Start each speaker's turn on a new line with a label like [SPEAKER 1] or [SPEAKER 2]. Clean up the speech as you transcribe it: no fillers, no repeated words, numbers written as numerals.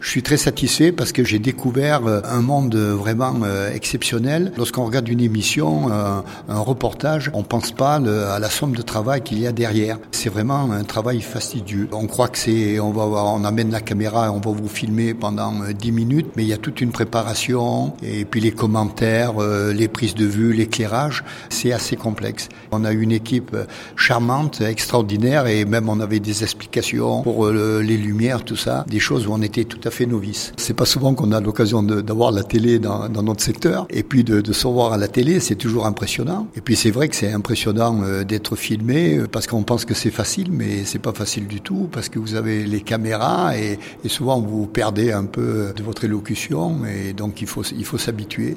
[SPEAKER 1] Je suis très satisfait parce que j'ai découvert un monde vraiment exceptionnel. Lorsqu'on regarde une émission, un reportage, on pense pas à la somme de travail qu'il y a derrière. C'est vraiment un travail fastidieux. On croit que on amène la caméra et on va vous filmer pendant 10 minutes, mais il y a toute une préparation et puis les commentaires, les prises de vue, l'éclairage, c'est assez complexe. On a une équipe charmante, extraordinaire et même on avait des explications pour les lumières, tout ça, des choses où on était tout à fait novice. C'est pas souvent qu'on a l'occasion d'avoir la télé dans notre secteur. Et puis de se voir à la télé, c'est toujours impressionnant. Et puis c'est vrai que c'est impressionnant d'être filmé parce qu'on pense que c'est facile, mais c'est pas facile du tout parce que vous avez les caméras et souvent vous perdez un peu de votre élocution et donc il faut s'habituer.